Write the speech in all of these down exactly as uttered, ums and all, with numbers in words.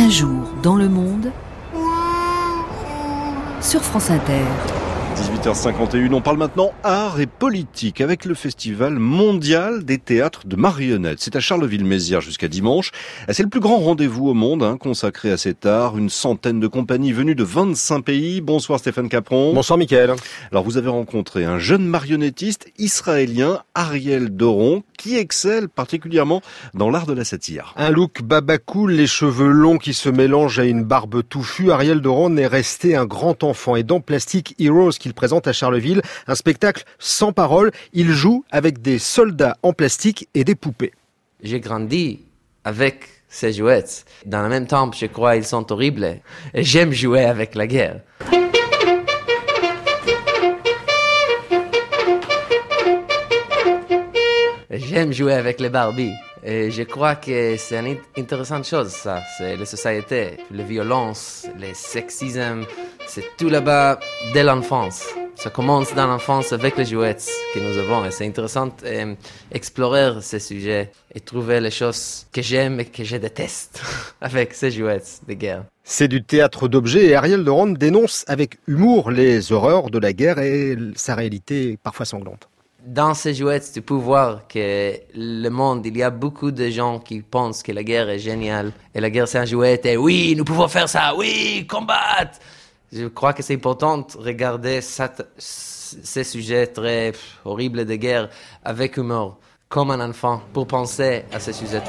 Un jour dans le monde, sur France Inter. dix-huit heures cinquante et une, on parle maintenant art et politique avec le Festival mondial des théâtres de marionnettes. C'est à Charleville-Mézières jusqu'à dimanche. C'est le plus grand rendez-vous au monde hein, consacré à cet art. Une centaine de compagnies venues de vingt-cinq pays. Bonsoir Stéphane Capron. Bonsoir Mickaël. Alors vous avez rencontré un jeune marionnettiste israélien, Ariel Doron, qui excelle particulièrement dans l'art de la satire. Un look babacool, les cheveux longs qui se mélangent à une barbe touffue. Ariel Doron est resté un grand enfant et dans Plastic Heroes qu'il présente à Charleville, un spectacle sans parole. Il joue avec des soldats en plastique et des poupées. J'ai grandi avec ces jouets. Dans le même temps, je crois qu'ils sont horribles et j'aime jouer avec la guerre. J'aime jouer avec les Barbies. Et je crois que c'est une intéressante chose, ça. C'est la société, la violence, le sexisme. C'est tout là-bas dès l'enfance. Ça commence dans l'enfance avec les jouets que nous avons. Et c'est intéressant d'explorer euh, ces sujets et trouver les choses que j'aime et que je déteste avec ces jouets de guerre. C'est du théâtre d'objets et Ariel Doron dénonce avec humour les horreurs de la guerre et sa réalité parfois sanglante. Dans ces jouets, tu peux voir que le monde, il y a beaucoup de gens qui pensent que la guerre est géniale. Et la guerre, c'est un jouet. Et oui, nous pouvons faire ça. Oui, combattre. Je crois que c'est important de regarder cette, ces sujets très pff, horribles de guerre avec humour, comme un enfant, pour penser à ces sujets.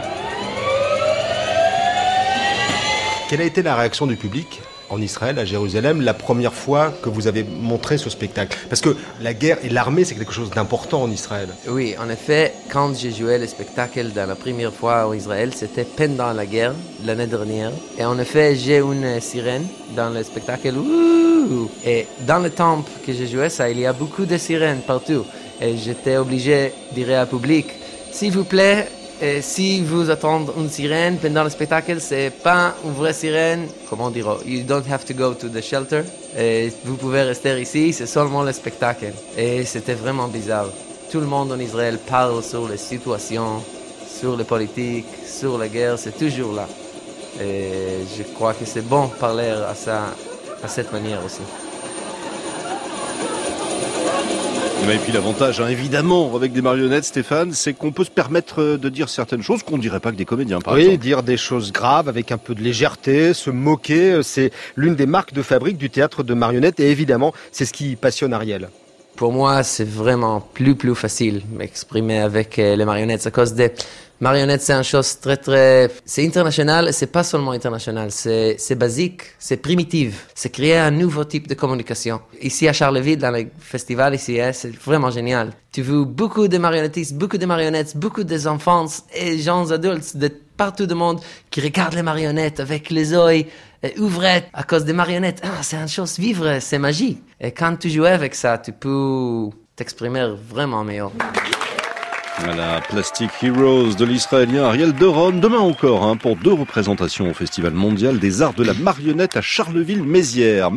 Quelle a été la réaction du public en Israël, à Jérusalem, la première fois que vous avez montré ce spectacle? Parce que la guerre et l'armée, c'est quelque chose d'important en Israël. Oui, en effet, quand j'ai joué le spectacle dans la première fois en Israël, c'était pendant la guerre, l'année dernière. Et en effet, j'ai une sirène dans le spectacle. Ouh! Et dans le temple que j'ai joué ça, il y a beaucoup de sirènes partout. Et j'étais obligé de dire au public, s'il vous plaît, et si vous attendez une sirène pendant le spectacle, c'est pas une vraie sirène. Comment dire? You don't have to go to the shelter. Et vous pouvez rester ici, c'est seulement le spectacle. Et c'était vraiment bizarre. Tout le monde en Israël parle sur les situations, sur les politiques, sur la guerre, c'est toujours là. Et je crois que c'est bon de parler à ça, à cette manière aussi. Et puis l'avantage, hein, évidemment, avec des marionnettes, Stéphane, c'est qu'on peut se permettre de dire certaines choses qu'on ne dirait pas que des comédiens, par oui, exemple. Oui, dire des choses graves avec un peu de légèreté, se moquer, c'est l'une des marques de fabrique du théâtre de marionnettes et évidemment, c'est ce qui passionne Ariel. Pour moi, c'est vraiment plus plus facile m'exprimer avec les marionnettes à cause des marionnettes, c'est une chose très très, c'est international, c'est pas seulement international, c'est c'est basique, c'est primitif, c'est créer un nouveau type de communication. Ici à Charleville, dans le festival ici, c'est vraiment génial. Tu vois beaucoup de marionnettistes, beaucoup de marionnettes, beaucoup des enfants et gens adultes de partout du monde qui regardent les marionnettes avec les yeux ouverts à cause des marionnettes. Ah, c'est une chose vivre, c'est magique. Et quand tu joues avec ça, tu peux t'exprimer vraiment mieux. Voilà, Plastic Heroes de l'Israélien Ariel Doron. Demain encore, hein, pour deux représentations au Festival mondial des arts de la marionnette à Charleville-Mézières.